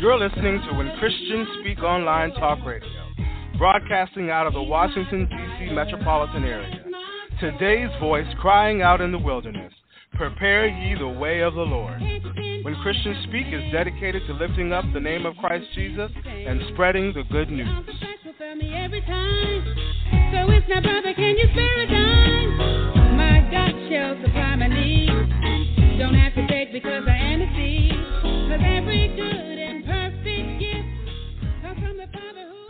You're listening to When Christians Speak Online Talk Radio, broadcasting out of the Washington, D.C. metropolitan area. Today's voice crying out in the wilderness, prepare ye the way of the Lord. When Christians Speak is dedicated to lifting up the name of Christ Jesus and spreading the good news. So it's now, brother, can you spare a dime? My God shall supply my needs. Don't have to beg because I am a seed. Cause every good and perfect gift comes from the Father who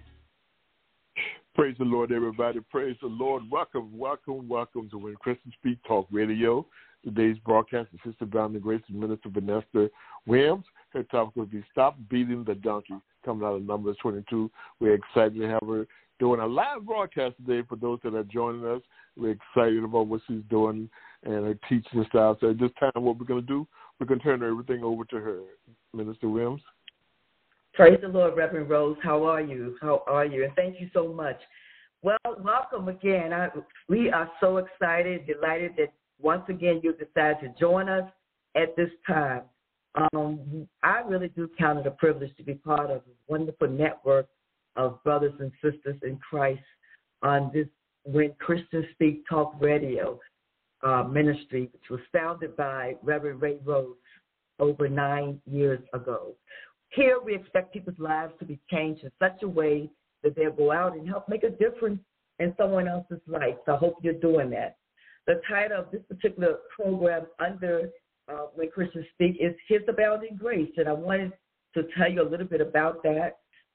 Praise the Lord, everybody. Praise the Lord. Welcome to When Christians Speak Talk Radio. Today's broadcast is Sister Bounding Grace and Minister Vanessa Williams. Her topic will be Stop Beating the Donkey, coming out of Numbers 22. We're excited to have her doing a live broadcast today for those that are joining us. We're excited about what she's doing and her teaching style. So at this time, what we're going to do, we're going to turn everything over to her. Minister Williams. Praise the Lord, Reverend Rose. How are you? And thank you so much. Well, welcome again. We are so excited, delighted that once again you decided to join us at this time. I really do count it a privilege to be part of a wonderful network of brothers and sisters in Christ on this When Christians Speak Talk Radio ministry, which was founded by Reverend Ray Rose over 9 years ago. Here we expect people's lives to be changed in such a way that they'll go out and help make a difference in someone else's life. So I hope you're doing that. The title of this particular program under When Christians Speak is His Abounding Grace, and I wanted to tell you a little bit about that.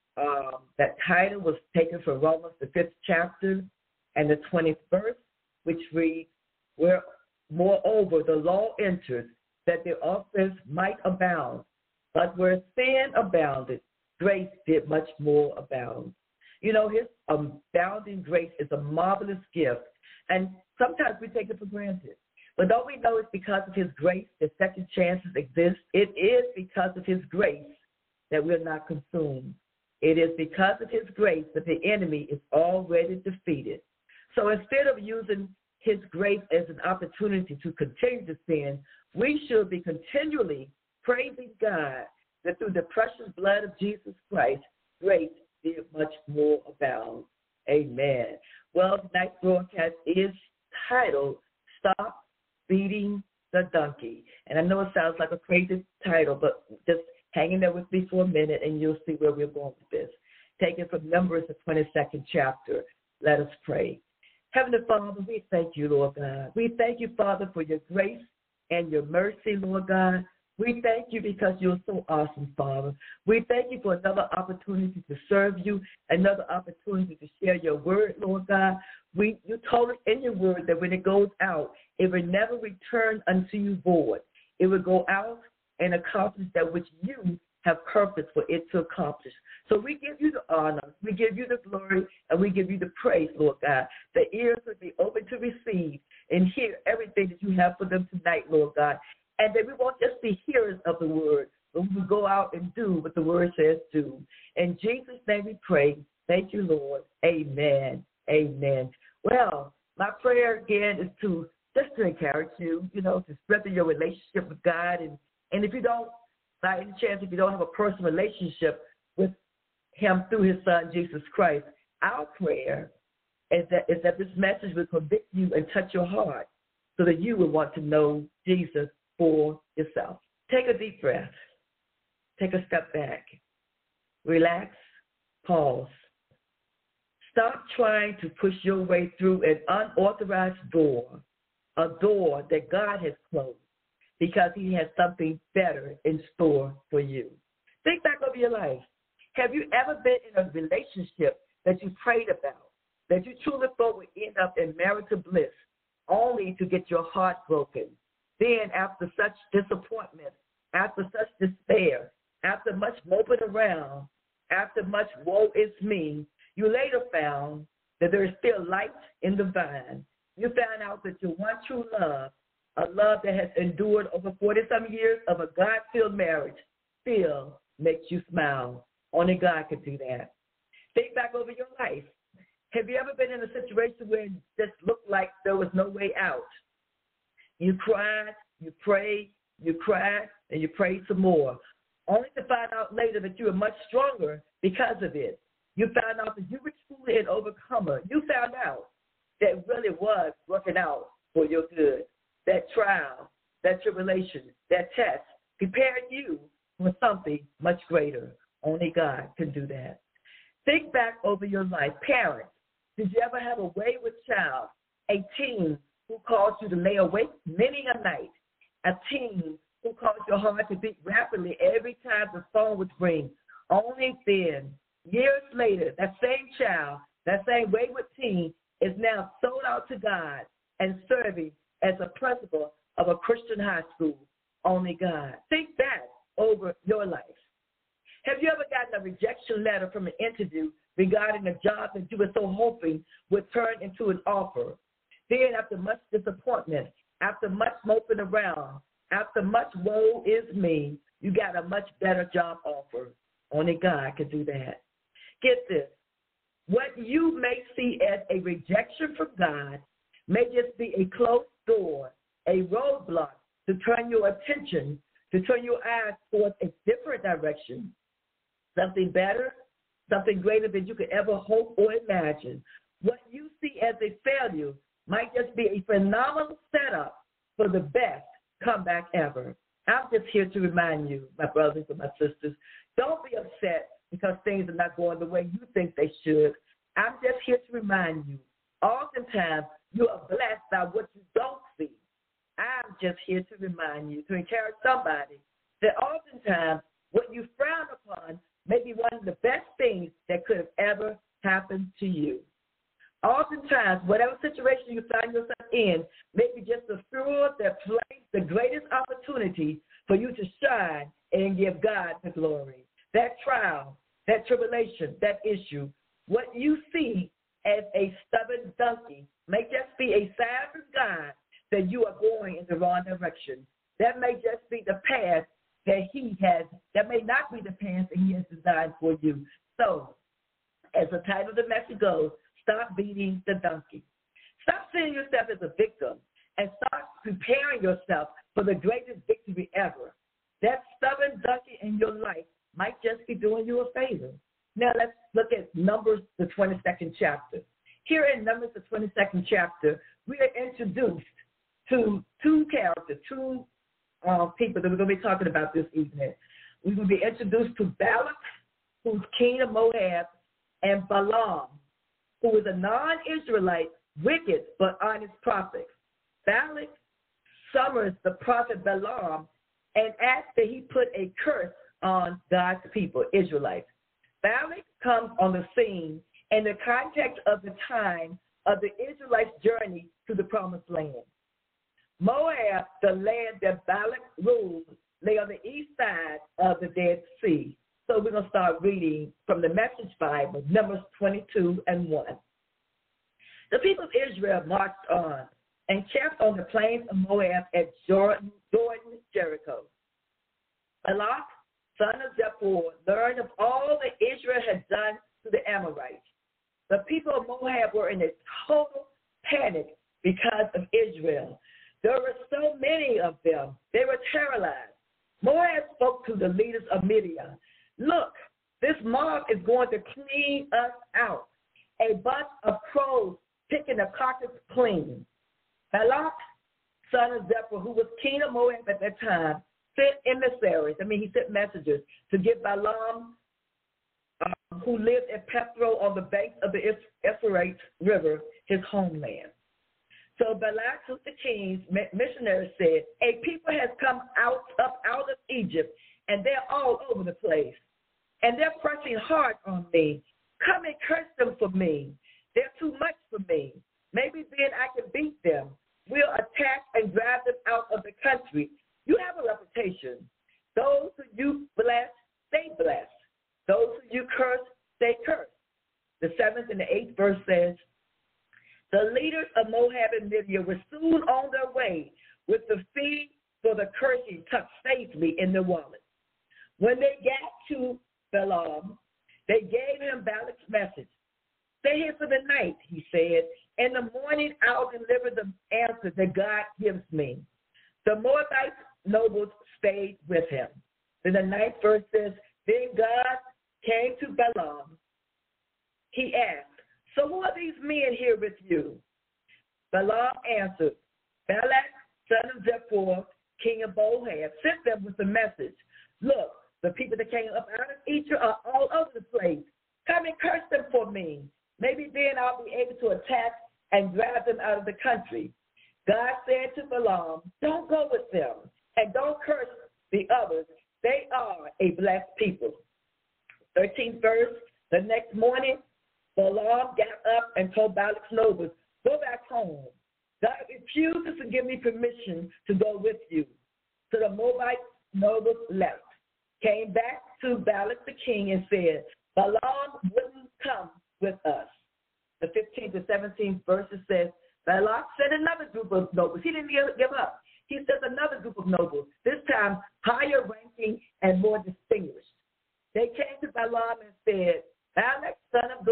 That title was taken from Romans, the 5th chapter, and the 20th verse, which reads, where moreover the law entered, that the offense might abound. But where sin abounded, grace did much more abound. You know, His abounding grace is a marvelous gift, and sometimes we take it for granted. But don't we know it's because of His grace that second chances exist? It is because of His grace that we're not consumed. It is because of His grace that the enemy is already defeated. So instead of using His grace as an opportunity to continue to sin, we should be continually praising God that through the precious blood of Jesus Christ, grace did much more abound. Amen. Well, tonight's broadcast is titled, Stop Beating the Donkey. And I know it sounds like a crazy title, but just hang in there with me for a minute and you'll see where we're going with this. Taken from Numbers, the 22nd chapter. Let us pray. Heavenly Father, we thank you, Lord God. We thank you, Father, for your grace and your mercy, Lord God. We thank you because you're so awesome, Father. We thank you for another opportunity to serve you, another opportunity to share your word, Lord God. You told us in your word that when it goes out, it will never return unto you void. It will go out and accomplish that which you have purpose for it to accomplish. So we give you the honor, we give you the glory, and we give you the praise, Lord God. The ears will be open to receive and hear everything that you have for them tonight, Lord God. And that we won't just be hearers of the word, but we will go out and do what the word says do. In Jesus' name we pray. Thank you, Lord. Amen. Amen. Well, my prayer again is to just to encourage you, to strengthen your relationship with God. And if you don't, by any chance, if you don't have a personal relationship with Him through His Son, Jesus Christ, our prayer is that this message will convict you and touch your heart so that you will want to know Jesus for yourself. Take a deep breath. Take a step back. Relax. Pause. Stop trying to push your way through an unauthorized door, a door that God has closed because He has something better in store for you. Think back over your life. Have you ever been in a relationship that you prayed about, that you truly thought would end up in marital bliss, only to get your heart broken? Then after such disappointment, after such despair, after much moping around, after much woe is me, you later found that there is still light in the vine. You found out that your one true love, a love that has endured over 40-some years of a God-filled marriage, still makes you smile. Only God can do that. Think back over your life. Have you ever been in a situation where it just looked like there was no way out? You cried, you prayed, you cried, and you prayed some more. only to find out later that you were much stronger because of it. You found out that you were truly an overcomer. You found out that it really was working out for your good. That trial, that tribulation, that test prepared you for something much greater. Only God can do that. Think back over your life. Parents, did you ever have a wayward child, a teen who caused you to lay awake many a night, a teen who caused your heart to beat rapidly every time the phone would ring? Only then, years later, that same child, that same wayward teen is now sold out to God and serving as a principal of a Christian high school. Only God. Think back over your life. Have you ever gotten a rejection letter from an interview regarding a job that you were so hoping would turn into an offer? Then, after much disappointment, after much moping around, after much woe is me, you got a much better job offer. Only God can do that. Get this. What you may see as a rejection from God may just be a closed door, a roadblock to turn your attention, to turn your eyes towards a different direction, something better, something greater than you could ever hope or imagine. What you see as a failure might just be a phenomenal setup for the best comeback ever. I'm just here to remind you, my brothers and my sisters, don't be upset because things are not going the way you think they should. I'm just here to remind you, oftentimes you are blessed by what you don't see. I'm just here to remind you, to encourage somebody that oftentimes what you frown upon may be one of the best things that could have ever happened to you. Oftentimes, whatever situation you find yourself in may be just the fuel that plays the greatest opportunity for you to shine and give God the glory. That trial, that tribulation, that issue, what you see as a stubborn donkey may just be a sign from God that you are going in the wrong direction. That may just be the path that he has, that may not be the path that he has designed for you. So, as the title of the message goes, stop beating the donkey. Stop seeing yourself as a victim and start preparing yourself for the greatest victory ever. That stubborn donkey in your life might just be doing you a favor. Now let's look at Numbers, the 22nd chapter. Here in Numbers, the 22nd chapter, we are introduced to two characters, two people that we're going to be talking about this evening. We're going to be introduced to Balak, who's king of Moab, and Balaam, who is a non-Israelite, wicked but honest prophet. Balak summons the prophet Balaam and asks that he put a curse on God's people, Israelites. Balak comes on the scene in the context of the time of the Israelites' journey to the promised land. Moab, the land that Balak ruled, lay on the east side of the Dead Sea. So we're going to start reading from the Message Bible, Numbers 22:1. The people of Israel marched on and camped on the plains of Moab at Jordan, Jericho. Balak, son of Zippor, learned of all that Israel had done to the Amorites. The people of Moab were in a total panic because of Israel. There were so many of them. They were terrorized. Moab spoke to the leaders of Midian. Look, this mob is going to clean us out. A bunch of crows picking a carcass clean. Balak, son of Zippor, who was king of Moab at that time, sent emissaries. He sent messengers to get Balaam, who lived at Pethro on the banks of the Euphrates River, his homeland. So Balak, the king's missionary, said, a people has come out of Egypt, and they're all over the place. And they're pressing hard on me. Come and curse them for me. They're too much for me. Maybe then I can beat them. We'll attack and drive them out of the country. You have a reputation. Those who you bless, they bless. Those who you curse, they curse. The 7th and the 8th verse says, the leaders of Moab and Midian were soon on their way with the feed for the cursing tucked safely in their wallet. When they got to Balaam, they gave him Balak's message. Stay here for the night, he said. In the morning, I'll deliver the answer that God gives me. The Moabite nobles stayed with him. Then the 9th verse says, then God came to Balaam. He asked, so who are these men here with you? Balaam answered, Balak, son of Zippor, king of Moab, sent them with a message. Look, the people that came up out of Egypt are all over the place. Come and curse them for me. Maybe then I'll be able to attack and drive them out of the country. God said to Balaam, don't go with them and don't curse the others. They are a blessed people. 13th verse, the next morning, Balaam got up and told Balak's nobles, go back home. God refuses to give me permission to go with you. So the Moabite nobles left, came back to Balak the king and said, Balaam wouldn't come with us. The 15th to 17th verses says, Balak sent another group of nobles. He didn't give up. He sent another group of nobles, this time higher ranking and more distinguished. They came to Balaam and said, Balak, son of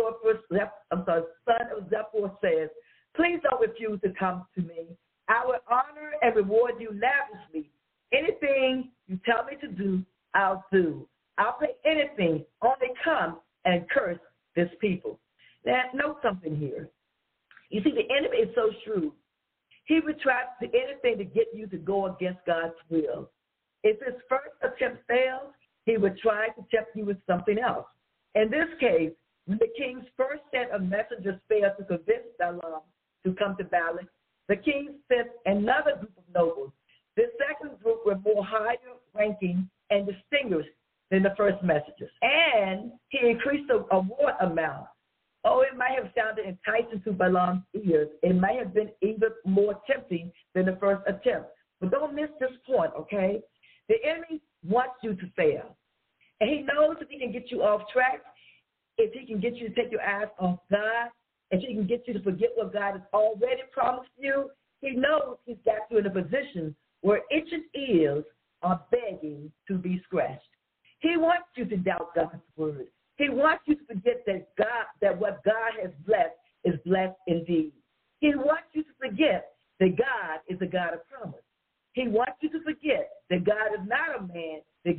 Zippor says, please don't refuse to come to me. I will honor and reward you lavishly. Anything you tell me to do, I'll do. I'll pay anything, only come and curse this people. Now, note something here. You see, the enemy is so shrewd. He would try to do anything to get you to go against God's will. If his first attempt fails, he would try to tempt you with something else. In this case, when the king's first set of messengers failed to convince Balaam to come to Balak, the king sent another group of nobles. This second group were more higher ranking and distinguished than the first messengers. And he increased the award amount. Oh, it might have sounded enticing to Balaam's ears. It might have been even more tempting than the first attempt. But don't miss this point, okay? The enemy wants you to fail. And he knows if he can get you off track, if he can get you to take your eyes off God, if he can get you to forget what God has already promised you, he knows he's got you in a position where itching ears are begging to be scratched. He wants you to doubt God's word. He wants you to forget that what God has blessed is blessed indeed. He wants you to forget that God is a God of promise. He wants you to forget that God is not a man,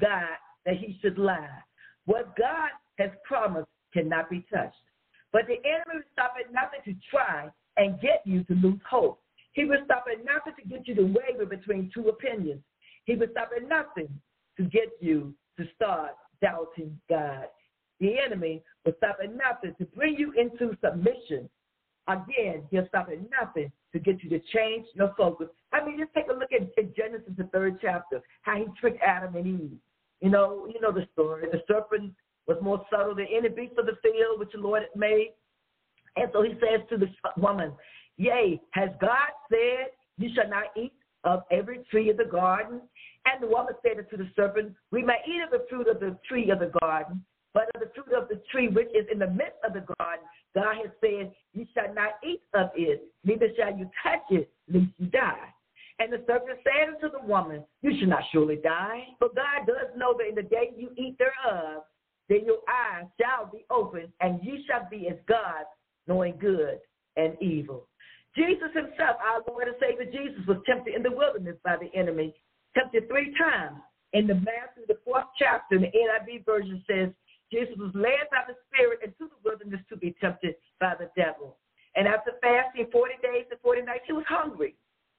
that he should lie. What God has promised cannot be touched. But the enemy will stop at nothing to try and get you to lose hope. He will stop at nothing to get you to waver between two opinions. He will stop at nothing to get you to start doubting God. The enemy will stop at nothing to bring you into submission. Again, he'll stop at nothing to get you to change your focus. I mean, just take a look at Genesis, the 3rd chapter, how he tricked Adam and Eve. You know the story. The serpent was more subtle than any beast of the field which the Lord had made. And so he says to the woman, yea, has God said, you shall not eat of every tree of the garden? And the woman said unto the serpent, we may eat of the fruit of the tree of the garden, but of the fruit of the tree which is in the midst of the garden, God has said, you shall not eat of it, neither shall you touch it, lest you die. And the serpent said unto the woman, you shall not surely die. For God does know that in the day you eat thereof, then your eyes shall be opened, and you shall be as gods, knowing good and evil. Jesus himself, our Lord and Savior Jesus, was tempted in the wilderness by the enemy, tempted 3 times. In the Matthew, the 4th chapter, the NIV version says, Jesus was led by the Spirit into the wilderness to be tempted by the devil. And after fasting 40 days and 40 nights, he was hungry.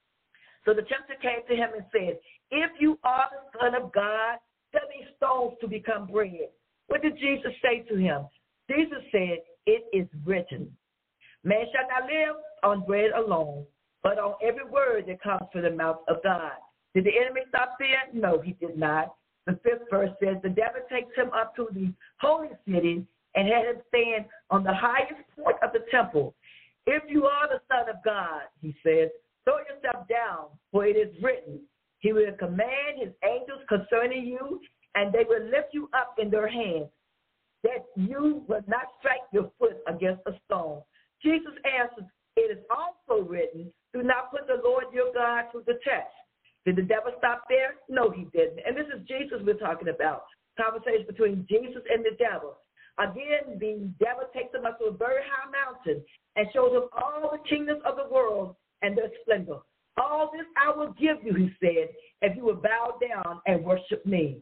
So the tempter came to him and said, if you are the Son of God, tell these stones to become bread. What did Jesus say to him? Jesus said, it is written, man shall not live on bread alone, but on every word that comes from the mouth of God. Did the enemy stop there? No, he did not. The 5th verse says, the devil takes him up to the holy city and had him stand on the highest point of the temple. If you are the Son of God, he says, throw yourself down, for it is written, he will command his angels concerning you, and they will lift you up in their hands, that you will not strike your foot against a stone. Jesus answered, it is also written, do not put the Lord your God to the test. Did the devil stop there? No, he didn't. And this is Jesus we're talking about, conversation between Jesus and the devil. Again, the devil takes him up to a very high mountain and shows him all the kingdoms of the world and their splendor. All this I will give you, he said, if you will bow down and worship me.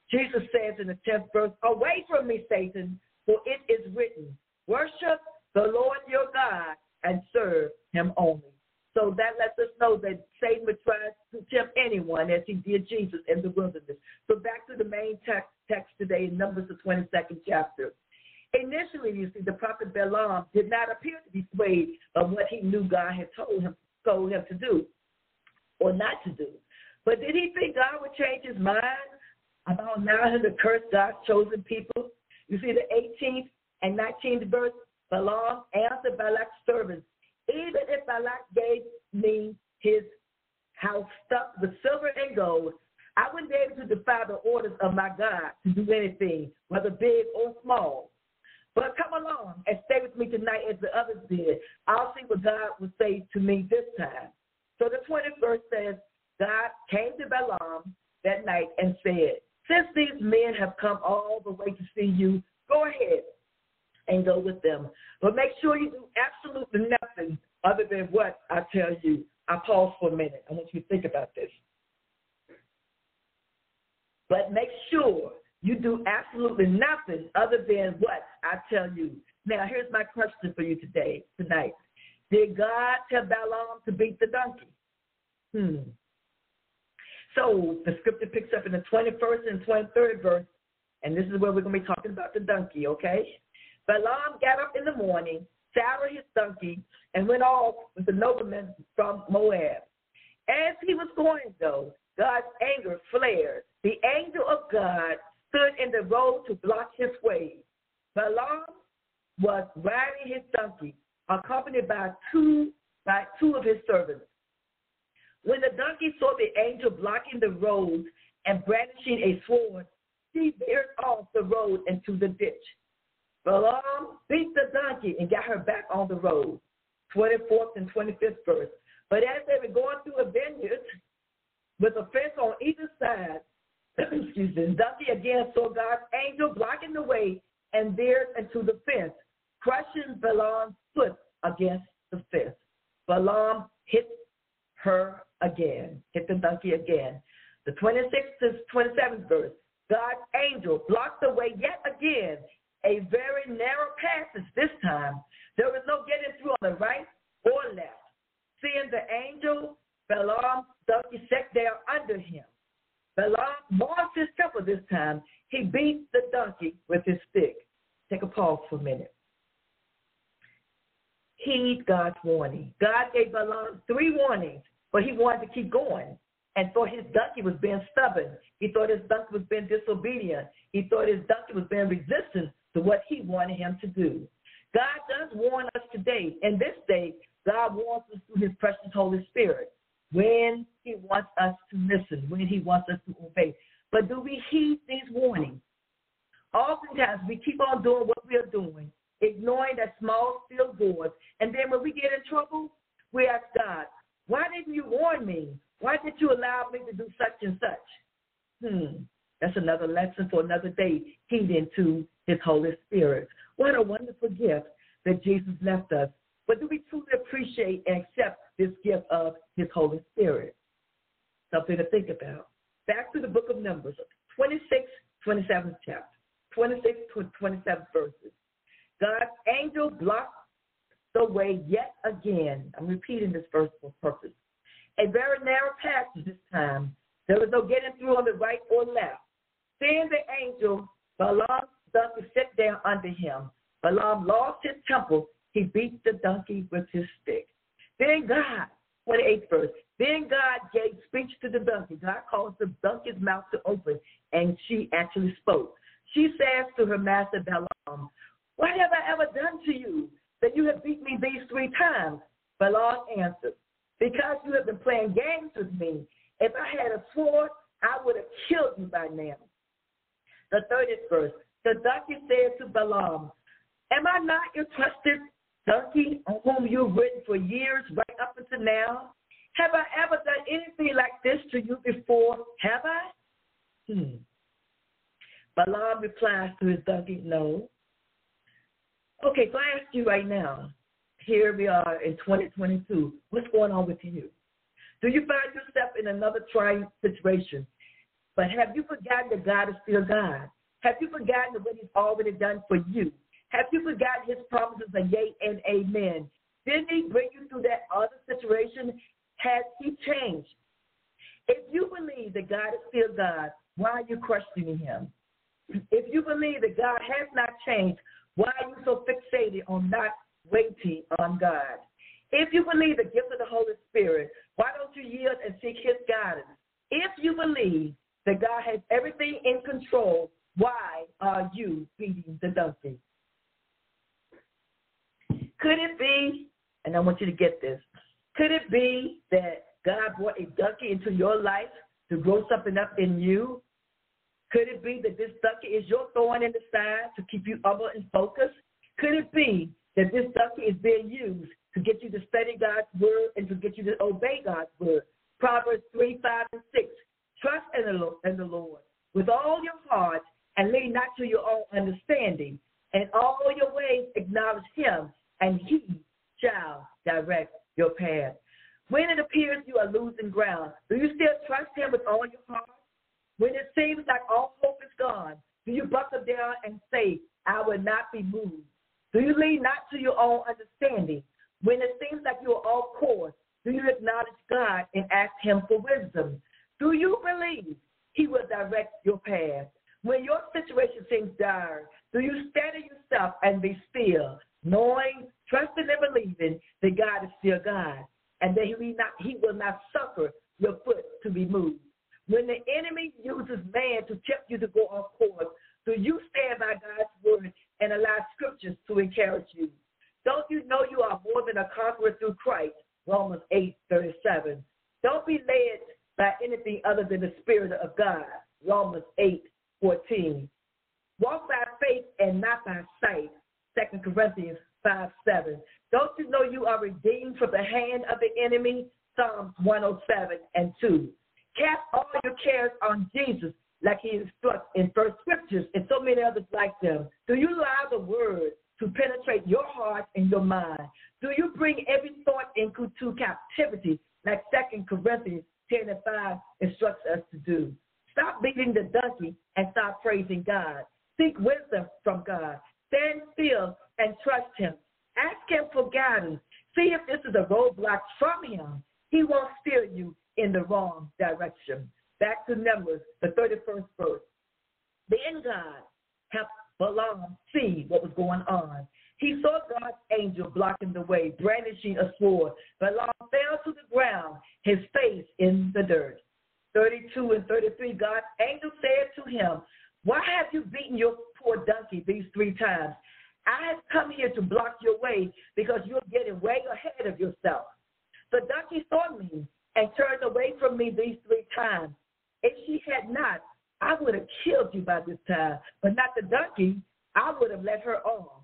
Jesus says in the 10th verse, away from me, Satan, for it is written, worship the Lord your God and serve him only. So that lets us know that Satan would try to tempt anyone as he did Jesus in the wilderness. So back to the main text today in Numbers, the 22nd chapter. Initially, you see, the prophet Balaam did not appear to be swayed of what he knew God had told him to do or not to do. But did he think God would change his mind about allowing him to curse God's chosen people? You see the 18th and 19th verse, Balaam answered Balak's servants, even if Balak gave me his house stuffed with silver and gold, I wouldn't be able to defy the orders of my God to do anything, whether big or small. But come along and stay with me tonight as the others did. I'll see what God will say to me this time. So the 20th verse says, God came to Balaam that night and said, since these men have come all the way to see you, go ahead and go with them. But make sure you do absolutely nothing other than what I tell you. I pause for a minute. I want you to think about this. But make sure you do absolutely nothing other than what I tell you. Now, here's my question for you tonight. Did God tell Balaam to beat the donkey? So the scripture picks up in the 21st and 23rd verse, and this is where we're going to be talking about the donkey, okay? Balaam got up in the morning, saddled his donkey, and went off with the nobleman from Moab. As he was going, though, God's anger flared. The angel of God stood in the road to block his way. Balaam was riding his donkey, accompanied by two of his servants. When the donkey saw the angel blocking the road and brandishing a sword, she veered off the road into the ditch. Balaam beat the donkey and got her back on the road. 24th and 25th verse. But as they were going through a vineyard with a fence on either side, the donkey again saw God's angel blocking the way and veered into the fence, crushing Balaam's foot against the fence. Balaam hit the donkey again. The 26th to 27th verse. God's angel blocked the way yet again, a very narrow passage this time. There was no getting through on the right or left. Seeing the angel, Balaam's donkey sat there under him. Balaam lost his temper this time. He beat the donkey with his stick. Take a pause for a minute. Heed God's warning. God gave Balaam 3 warnings, but he wanted to keep going. And thought his donkey was being stubborn. He thought his donkey was being disobedient. He thought his donkey was being resistant to what he wanted him to do. God does warn us today. In this day, God warns us through his precious Holy Spirit when he wants us to listen, when he wants us to obey. But do we heed these warnings? Oftentimes, we keep on doing what we are doing, ignoring that small, still voice. And then when we get in trouble, we ask God, why didn't you warn me? Why did you allow me to do such and such? That's another lesson for another day, heeding to his Holy Spirit. What a wonderful gift that Jesus left us. But do we truly appreciate and accept this gift of his Holy Spirit? Something to think about. Back to the book of Numbers, 26th, 27th chapter, 26 to 27 verses. God's angel blocked the way yet again. I'm repeating this verse for purpose. A very narrow passage this time. There was no getting through on the right or left. Seeing the angel, Balaam's donkey sat down under him. Balaam lost his temper. He beat the donkey with his stick. Then God, 28th verse, then God gave speech to the donkey. God caused the donkey's mouth to open, and she actually spoke. She says to her master Balaam, what have I ever done to you that you have beat me these 3 times? Balaam answered, because you have been playing games with me. If I had a sword, I would have killed you by now. The 30th verse, the donkey said to Balaam, am I not your trusted donkey on whom you've ridden for years right up until now? Have I ever done anything like this to you before? Have I? Balaam replies to his donkey, no. Okay, so I ask you right now, here we are in 2022. What's going on with you? Do you find yourself in another trying situation, But have you forgotten that God is still God? Have you forgotten what he's already done for you? Have you forgotten his promises are yea and amen? Didn't he bring you through that other situation? Has he changed? If you believe that God is still God, why are you questioning him? If you believe that God has not changed, why are you so fixated on not waiting on God? If you believe the gift of the Holy Spirit, why don't you yield and seek his guidance? If you believe that God has everything in control, why are you beating the donkey? Could it be, and I want you to get this, could it be that God brought a donkey into your life to grow something up in you? Could it be that this donkey is your thorn in the side to keep you humble and focused? Could it be that this donkey is being used to get you to study God's word and to get you to obey God's word? Proverbs 3, 5, and 6. Trust in the Lord with all your heart and lean not to your own understanding. In all your ways acknowledge him, and he shall direct your path. When it appears you are losing ground, do you still trust him with all your heart? When it seems like all hope is gone, do you buckle down and say, I will not be moved? Do you lean not to your own understanding? When it seems like you are off course, do you acknowledge God and ask him for wisdom? Do you believe he will direct your path? When your situation seems dire, do you steady yourself and be still, knowing, trusting, and believing that God is still God and that he will not suffer your foot to be moved? When the enemy uses man to tempt you to go off course, do you stand by God's word and allow scriptures to encourage you? Don't you know you are more than a conqueror through Christ? Romans 8:37. Don't be led by anything other than the Spirit of God. Romans 8:14. Walk by faith and not by sight. 2 Corinthians 5:7. Don't you know you are redeemed from the hand of the enemy? Psalms 107:2. Cast all your cares on Jesus like he instructs in First Scriptures and so many others like them. Do you allow the word to penetrate your heart and your mind? Do you bring every thought into captivity like 2 Corinthians 10:5 instructs us to do? Stop beating the donkey and stop praising God. Seek wisdom from God. Stand still and trust him. Ask him for guidance. See if this is a roadblock from him. He won't steer you in the wrong direction. Back to Numbers, the 31st verse. Then God helped Balaam see what was going on. He saw God's angel blocking the way, brandishing a sword. Balaam fell to the ground, his face in the dirt. 32 and 33, God's angel said to him, why have you beaten your poor donkey these 3 times? I have come here to block your way because you're getting way ahead of yourself. The donkey saw me and turned away from me these 3 times. If she had not, I would have killed you by this time, but not the donkey. I would have let her off.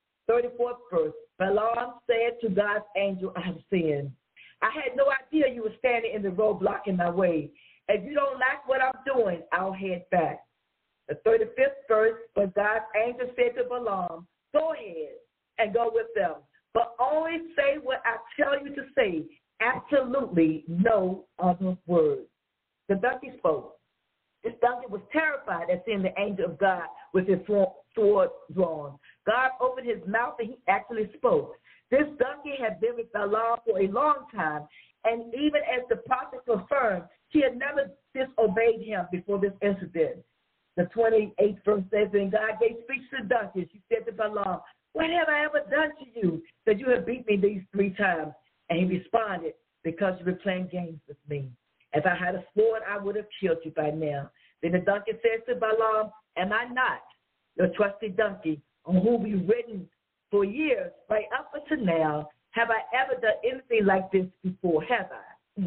34th verse, Balaam said to God's angel, I have sinned. I had no idea you were standing in the road blocking my way. If you don't like what I'm doing, I'll head back. The 35th verse, but God's angel said to Balaam, go ahead and go with them, but only say what I tell you to say. Absolutely no other words. The donkey spoke. This donkey was terrified at seeing the angel of God with his sword drawn. God opened his mouth and he actually spoke. This donkey had been with Balaam for a long time, and even as the prophet confirmed, she had never disobeyed him before this incident. The 28th verse says, when God gave speech to the donkey, she said to Balaam, what have I ever done to you that you have beat me these 3 times? And he responded, because you've been playing games with me. If I had a sword, I would have killed you by now. Then the donkey says to Balaam, am I not your trusty donkey on whom you've ridden for years, right up until now? Have I ever done anything like this before? Have I?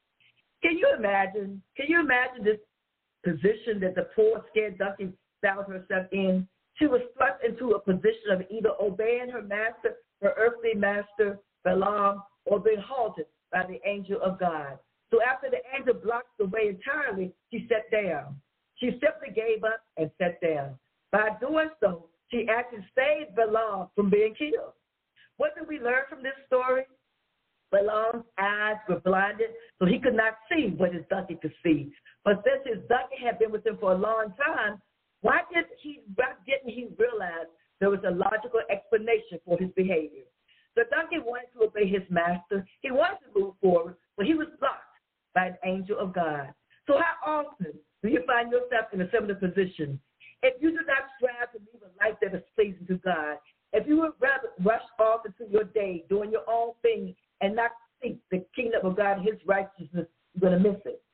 Can you imagine? Can you imagine this position that the poor, scared donkey found herself in? She was thrust into a position of either obeying her master, her earthly master, Balaam, or being halted by the angel of God. So after the angel blocked the way entirely, she sat down. She simply gave up and sat down. By doing so, she actually saved Balaam from being killed. What do we learn from this story? Balaam's eyes were blinded, so he could not see what his donkey could see. But since his donkey had been with him for a long time, why didn't he realize there was a logical explanation for his behavior? The donkey wanted to obey his master. He wanted to move forward, but he was blocked by an angel of God. So how often do you find yourself in a similar position? If you do not strive to live a life that is pleasing to God, if you would rather rush off into your day doing your own thing and not seek the kingdom of God and his righteousness, you're going to miss it.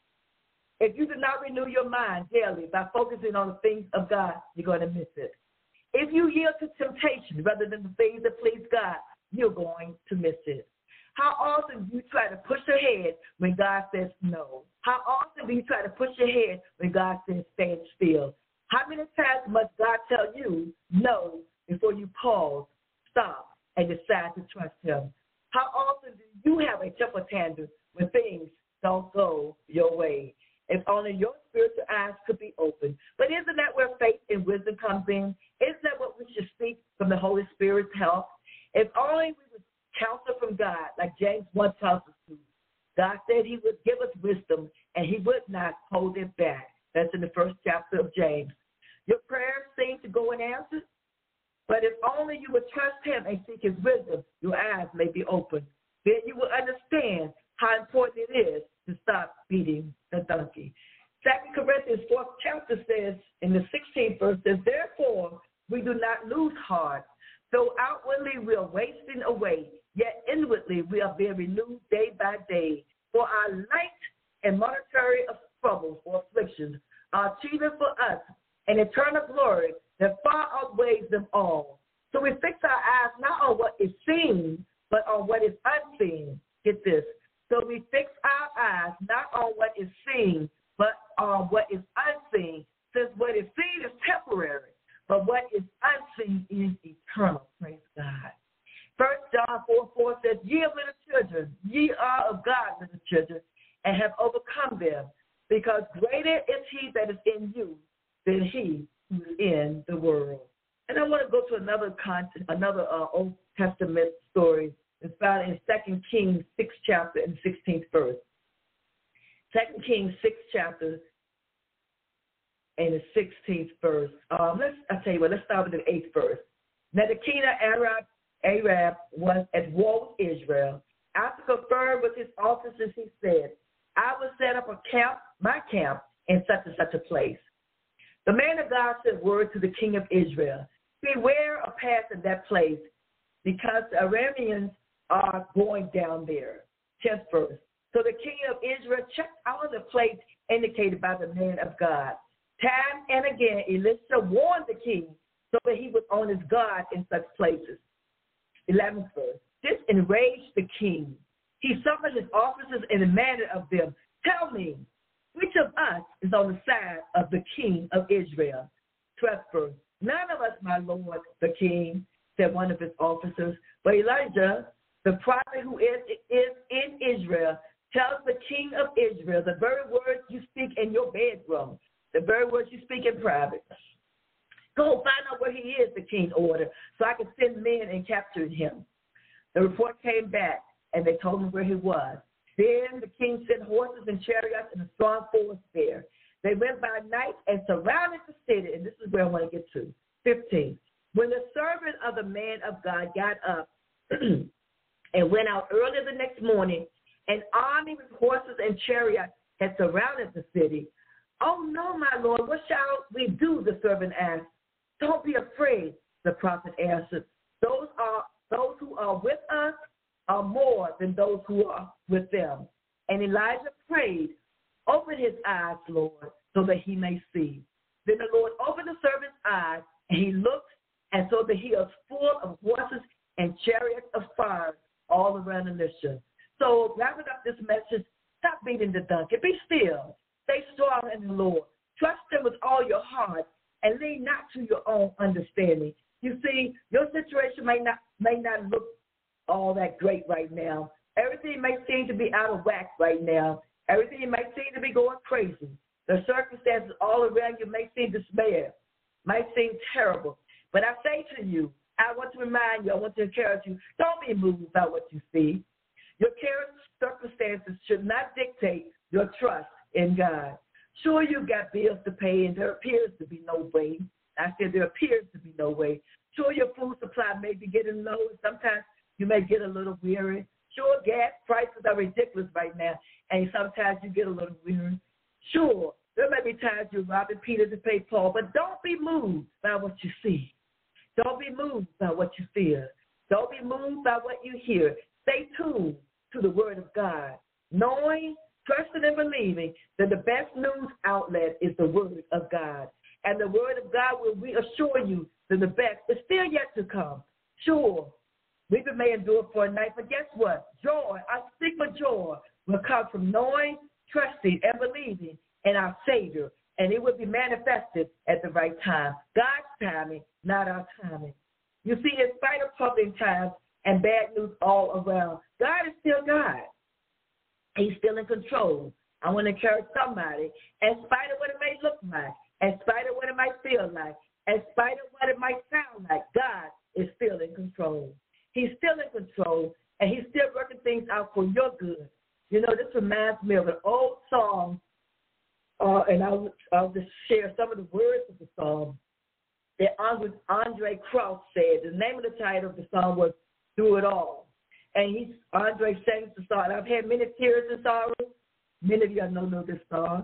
If you do not renew your mind daily by focusing on the things of God, you're going to miss it. If you yield to temptation rather than the things that please God, you're going to miss it. How often do you try to push ahead when God says no? How often do you try to push ahead when God says stand still? How many times must God tell you no before you pause, stop, and decide to trust him? How often do you have a temper tantrum when things don't go your way? If only your spiritual eyes could be open. But isn't that where faith and wisdom comes in? Isn't that what we should speak from the Holy Spirit's help? If only we would counsel from God, like James 1 tells us to. God said he would give us wisdom, and he would not hold it back. That's in the first chapter of James. Your prayers seem to go unanswered, but if only you would trust him and seek his wisdom, your eyes may be open. Then you will understand how important it is to stop beating the donkey. 2 Corinthians 4th chapter says, in the 16th verse, says, therefore we do not lose heart. Though outwardly we are wasting away, yet inwardly we are being renewed day by day. For our light and momentary troubles or afflictions are achieving for us an eternal glory that far outweighs them all. So we fix our eyes not on what is seen, but on what is unseen. Get this. So we fix our eyes not on what is seen, but on what is unseen, since what is seen is temporary, but what is unseen is eternal. Praise God. 1 John 4:4 says, ye are little children, ye are of God, little children, and have overcome them, because greater is he that is in you than he who is in the world. And I want to go to another Old Testament story. It's found in 2 Kings 6th chapter and 16th verse. 2 Kings 6th chapter and the 16th verse. Let's start with the 8th verse. Now the king of Arab was at war with Israel. After conferring with his officers, he said, I will set up my camp in such and such a place. The man of God sent word to the king of Israel, beware of passing that place, because the Arameans are going down there. 10th verse. So the king of Israel checked out of the place indicated by the man of God. Time and again, Elisha warned the king so that he was on his guard in such places. 11th verse. This enraged the king. He summoned his officers and demanded of them, tell me, which of us is on the side of the king of Israel? 12th verse. None of us, my lord, the king, said one of his officers. But Elijah, the prophet who is in Israel, tells the king of Israel the very words you speak in your bedroom, the very words you speak in private. Go find out where he is, the king ordered, so I can send men and capture him. The report came back, and they told him where he was. Then the king sent horses and chariots and a strong force there. They went by night and surrounded the city, and this is where I want to get to. 15. When the servant of the man of God got up and went out early the next morning, an army with horses and chariots had surrounded the city. Oh, no, my lord, what shall we do? The servant asked. Don't be afraid, the prophet answered. Those who are with us are more than those who are with them. And Elijah prayed, open his eyes, Lord, so that he may see. Then the Lord opened the servant's eyes, and he looked, and saw the hills full of horses and chariots of fire all around Elisha. So wrapping up this message, stop beating the donkey. Be still. Stay strong in the Lord. Trust him with all your heart, and lean not to your own understanding. You see, your situation may not look all that great right now. Everything may seem to be out of whack right now. Everything may seem to be going crazy. The circumstances all around you may seem despair, might seem terrible. But I say to you, I want to remind you, I want to encourage you, don't be moved by what you see. Your current circumstances should not dictate your trust in God. Sure, you've got bills to pay, and there appears to be no way. I said there appears to be no way. Sure, your food supply may be getting low, and sometimes you may get a little weary. Sure, gas prices are ridiculous right now, and sometimes you get a little weary. Sure, there may be times you're robbing Peter to pay Paul, but don't be moved by what you see. Don't be moved by what you feel. Don't be moved by what you hear. Stay tuned to the Word of God, knowing, trusting, and believing that the best news outlet is the Word of God. And the Word of God will reassure you that the best is still yet to come. Sure, weeping may endure for a night, but guess what? Joy, unspeakable joy, will come from knowing, trusting, and believing in our Savior, and it will be manifested at the right time. God's timing, not our timing. You see, in spite of troubling times and bad news all around, God is still God. He's still in control. I want to encourage somebody, in spite of what it may look like, in spite of what it might feel like, in spite of what it might sound like, God is still in control. He's still in control, and he's still working things out for your good. You know, this reminds me of an old song, and I'll just share some of the words of the song that Andre Krauss said. The name of the title of the song was "Through It All." And Andre sings the song. I've had many tears and sorrow. Many of you know this song.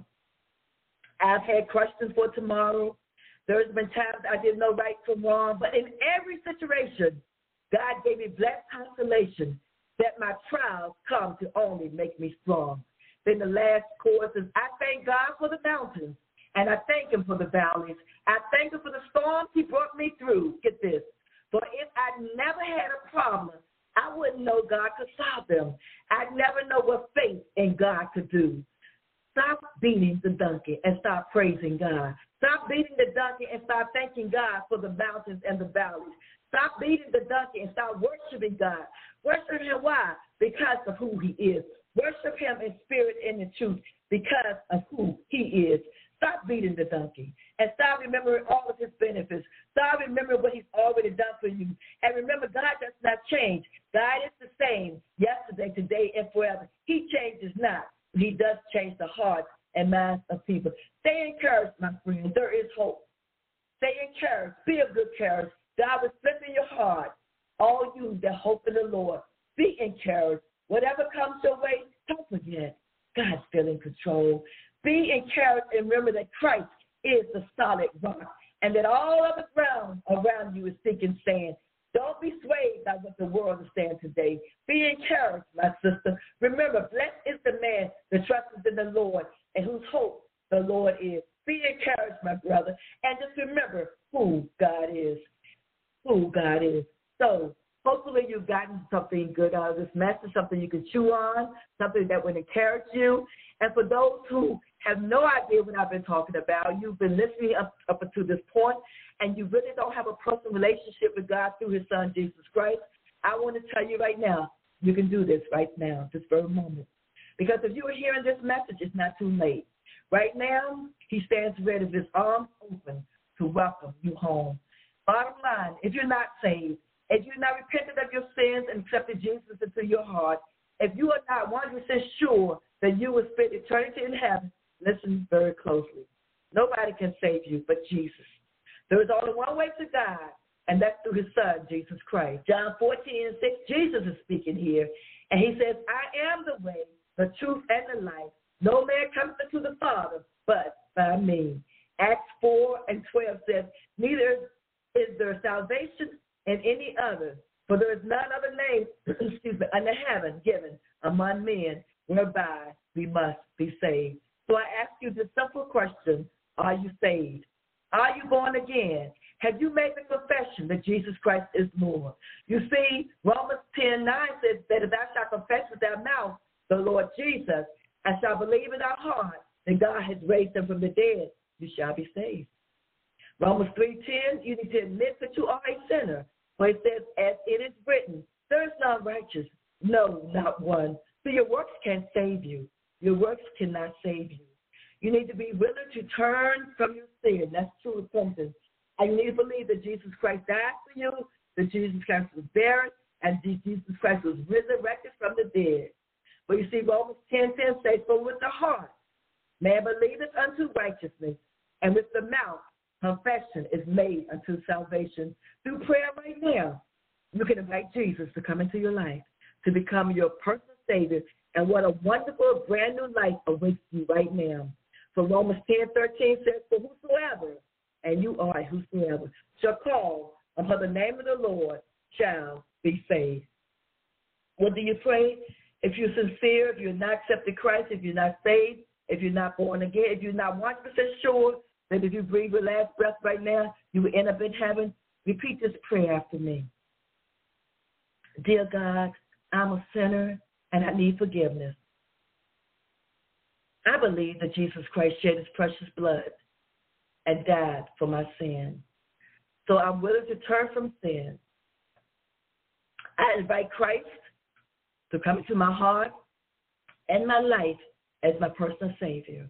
I've had questions for tomorrow. There's been times I didn't know right from wrong. But in every situation, God gave me blessed consolation that my trials come to only make me strong. Then the last chorus is, I thank God for the mountains, and I thank him for the valleys. I thank him for the storms he brought me through. Get this. For if I never had a problem, I wouldn't know God could solve them. I'd never know what faith in God could do. Stop beating the donkey and start praising God. Stop beating the donkey and start thanking God for the mountains and the valleys. Stop beating the donkey and start worshiping God. Worship him. Why? Because of who he is. Worship him in spirit and in truth because of who he is. Stop beating the donkey and stop remembering all of his benefits. Stop remembering what he's already done for you. And remember, God does not change. God is the same yesterday, today, and forever. He changes not. He does change the hearts and minds of people. Stay encouraged, my friend. There is hope. Stay encouraged. Be of good courage. God will strengthen your heart. All you that hope in the Lord, be encouraged. Whatever comes your way, don't forget, God's still in control. Be encouraged and remember that Christ is the solid rock and that all of the ground around you is sinking sand. Don't be swayed by what the world is saying today. Be encouraged, my sister. Remember, blessed is the man that trusts in the Lord and whose hope the Lord is. Be encouraged, my brother, and just remember who God is. Who God is. So hopefully you've gotten something good out of this message, something you can chew on, something that would encourage you. And for those who have no idea what I've been talking about, you've been listening up to this point, and you really don't have a personal relationship with God through his son, Jesus Christ, I want to tell you right now, you can do this right now, this very moment. Because if you are hearing this message, it's not too late. Right now, he stands ready with his arms open to welcome you home. Bottom line, if you're not saved, if you're not repentant of your sins and accepted Jesus into your heart, if you are not 100% sure that you will spend eternity in heaven, listen very closely. Nobody can save you but Jesus. There is only one way to God, and that's through his son, Jesus Christ. John 14:6, Jesus is speaking here, and he says, I am the way, the truth, and the life. No man comes to the Father but by me. Acts 4:12 says, neither is there salvation in any other, for there is none other name, under heaven given among men whereby we must be saved. So I ask you this simple question, are you saved? Are you born again? Have you made the confession that Jesus Christ is Lord? You see, Romans 10:9 says that if thou shalt confess with thy mouth the Lord Jesus, and shalt believe in thy heart that God has raised him from the dead, you shall be saved. Romans 3:10, you need to admit that you are a sinner. For it says, as it is written, there is none righteous, no, not one. So your works can't save you. Your works cannot save you. You need to be willing to turn from your sin. That's true repentance. And you need to believe that Jesus Christ died for you, that Jesus Christ was buried, and Jesus Christ was resurrected from the dead. But you see, Romans 10:10 says, "For with the heart man believeth unto righteousness, and with the mouth confession is made unto salvation." Through prayer right now, you can invite Jesus to come into your life, to become your personal Savior. And what a wonderful, brand new life awaits you right now. So Romans 10:13 says, "For whosoever," and you are whosoever, "shall call upon the name of the Lord shall be saved." What do you pray? If you're sincere, if you're not accepted Christ, if you're not saved, if you're not born again, if you're not 100% sure that if you breathe your last breath right now, you will end up in heaven, repeat this prayer after me. Dear God, I'm a sinner and I need forgiveness. I believe that Jesus Christ shed his precious blood and died for my sin. So I'm willing to turn from sin. I invite Christ to come into my heart and my life as my personal Savior.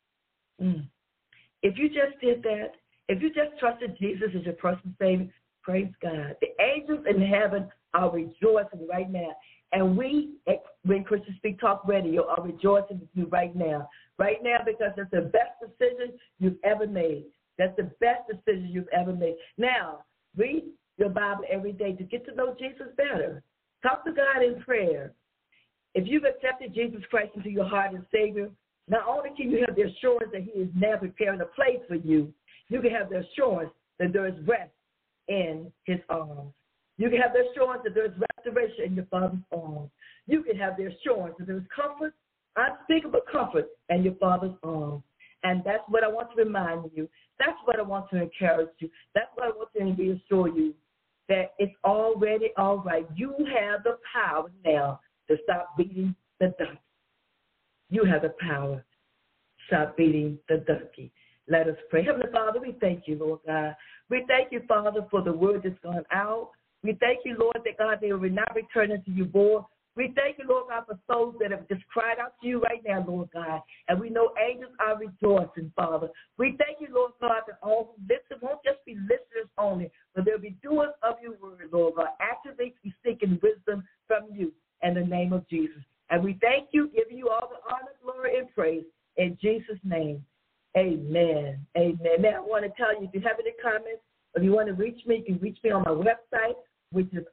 If you just did that, if you just trusted Jesus as your personal Savior, praise God. The angels in heaven are rejoicing right now. And we, when Christian Speak Talk Radio, are rejoicing with you right now. Right now, because it's the best decision you've ever made. That's the best decision you've ever made. Now, read your Bible every day to get to know Jesus better. Talk to God in prayer. If you've accepted Jesus Christ into your heart and Savior, not only can you have the assurance that he is now preparing a place for you, you can have the assurance that there is rest in his arms. You can have the assurance that there is restoration in your Father's arms. You can have the assurance that there is comfort, unspeakable comfort in your Father's arms. And that's what I want to remind you. That's what I want to encourage you. That's what I want to reassure you, that it's already all right. You have the power now to stop beating the donkey. You have the power to stop beating the donkey. Let us pray. Heavenly Father, we thank you, Lord God. We thank you, Father, for the word that's gone out. We thank you, Lord, that God, they will not return unto you void. We thank you, Lord God, for souls that have just cried out to you right now, Lord God. And we know angels are rejoicing, Father. We thank you, Lord God, that all who listen won't just be listeners only, but they'll be doers of your word, Lord God, actively seeking wisdom from you in the name of Jesus. And we thank you, giving you all the honor, glory, and praise in Jesus' name. Amen. Amen. Now, I want to tell you, if you have any comments, if you want to reach me, you can reach me on my website, which is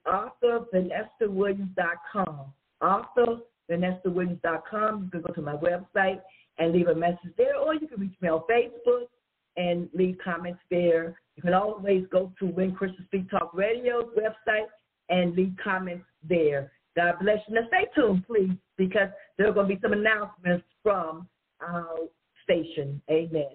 ArthurVanessaWilliams.com. ArthurVanessaWilliams.com. You can go to my website and leave a message there, or you can reach me on Facebook and leave comments there. You can always go to When Christians Speak Talk Radio's website and leave comments there. God bless you. Now, stay tuned, please, because there are going to be some announcements from our station. Amen.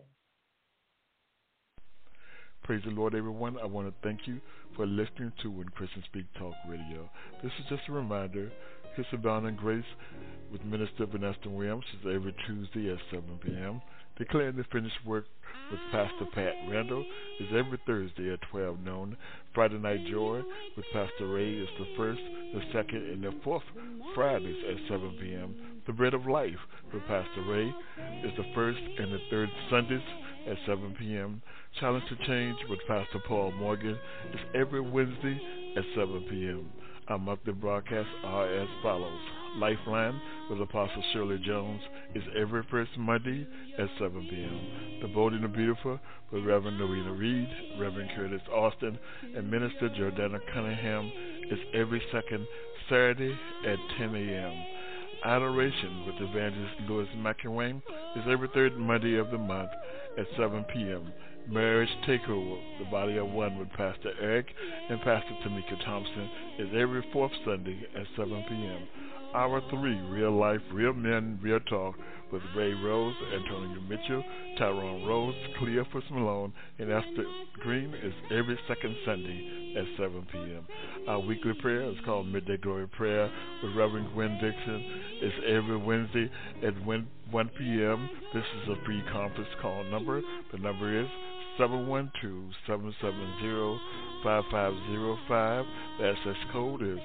Praise the Lord, everyone. I want to thank you for listening to When Christians Speak Talk Radio. This is just a reminder. Kiss of Bound and Grace with Minister Vanessa Williams is every Tuesday at 7 p.m. Declaring the Finished Work with Pastor Pat Randall is every Thursday at 12 noon. Friday Night Joy with Pastor Ray is the first, the second, and the fourth Fridays at 7 p.m. The Bread of Life with Pastor Ray is the first and the third Sundays at 7 p.m. Challenge to Change with Pastor Paul Morgan is every Wednesday at 7 p.m. Our monthly broadcasts are as follows. Lifeline with Apostle Shirley Jones is every first Monday at 7 p.m. The Bold and the Beautiful with Reverend Norina Reed, Reverend Curtis Austin, and Minister Jordana Cunningham is every second Saturday at 10 a.m. Adoration with Evangelist Louis McElwain is every third Monday of the month at 7 p.m. Marriage Takeover, the Body of One with Pastor Eric and Pastor Tamika Thompson is every fourth Sunday at 7 p.m. Hour 3, Real Life, Real Men, Real Talk with Ray Rose, Antonio Mitchell, Tyrone Rose, Cleophas Malone, and Esther Green is every second Sunday at 7 p.m. Our weekly prayer is called Midday Glory Prayer with Reverend Gwen Dixon. It's every Wednesday at 1 p.m. This is a free conference call number. The number is 712-770-5505. The access code is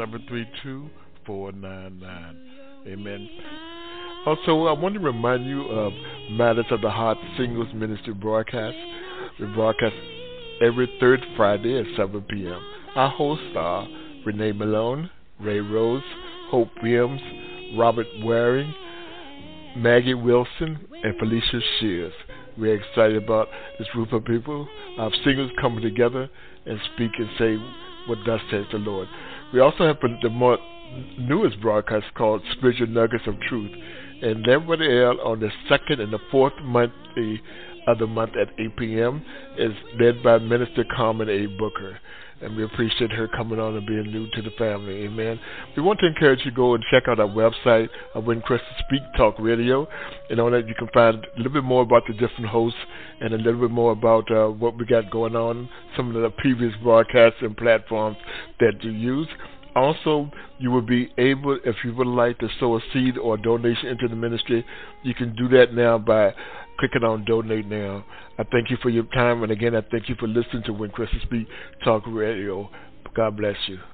732-499. Amen. Also, I want to remind you of Matters of the Heart Singles Ministry broadcast. We broadcast every third Friday at 7 p.m. Our hosts are Renee Malone, Ray Rose, Hope Williams, Robert Waring, Maggie Wilson, and Felicia Shears. We're excited about this group of people, our singers coming together and speak and say what thus says the Lord. We also have the more newest broadcast called Spiritual Nuggets of Truth, and that will air on the second and the fourth Monday of the month at 8 p.m. is led by Minister Carmen A. Booker. And we appreciate her coming on and being new to the family. Amen. We want to encourage you to go and check out our website of When Christians Speak Talk Radio. And on that you can find a little bit more about the different hosts and a little bit more about what we got going on, some of the previous broadcasts and platforms that you use. Also, you will be able, if you would like to sow a seed or a donation into the ministry, you can do that now by clicking on Donate Now. I thank you for your time, and again, I thank you for listening to When Christians Speak Talk Radio. God bless you.